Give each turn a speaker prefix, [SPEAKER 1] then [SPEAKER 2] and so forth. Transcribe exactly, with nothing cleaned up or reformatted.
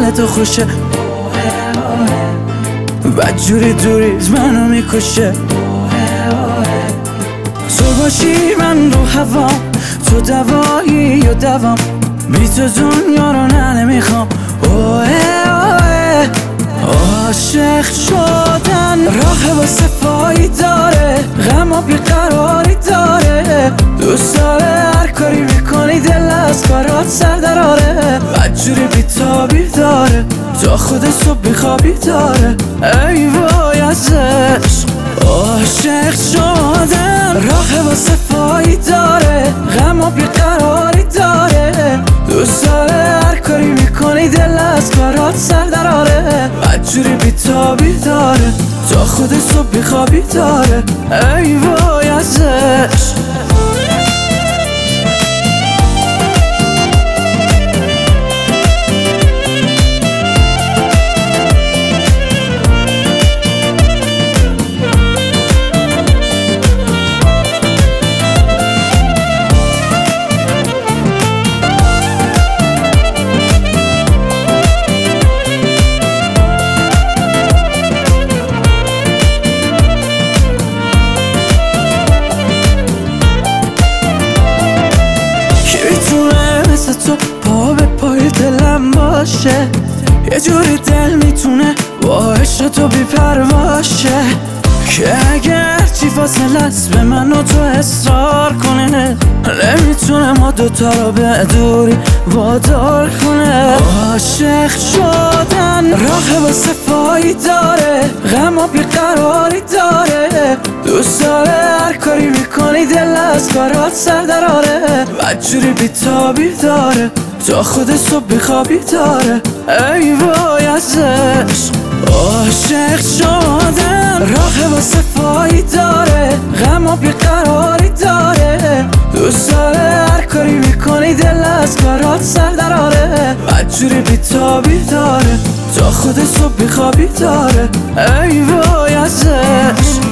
[SPEAKER 1] به تو خوشه، بدجوری دوریز منو میکشه. تو باشی من رو هوام، تو دوایی یا دوام، بی تو دنیا رو نه نمیخوام. اوه اوه عاشق شدن راه واسه فایی داره، غم و بیقراری داره، دوست داره هر کاری میکنی دل از کارات سر دراره، بدجوری بیتابی داره تا خود صبح بیخوابی داره. ای وای از عشق عاشق شدن راه واسه فایی داره، غم و بیقراری داره، دوست داره هر کاری میکنی دل از کارات سر دراره، بدجوری بیتابی داره تا خود صبح بیخوابی داره. ای وای از عشق. تو پا به پای دلم باشه، یه جوری دل میتونه با عشق تو بی پرواشه، که اگر چی فاصله است به من و تو اصرار کنه، نمیتونه ما دوتا رو به دوری وادار کنه. عاشق شدن راه واسه فایی داره، غم و بیقراری داره، دوست داره هر کاری میکنی دل از کارات سر دراره، بدجوری بیتابی داره تا خود صبح بیخوابی داره. ای وای از عشق عاشق شدن راه واسه فایی داره، غم و بیقراری داره، دوست داره هر کاری میکنی دل از کارات سر دراره، بدجوری بیتابی داره تا خود صبح بیخوابی داره. ای وای از عشق.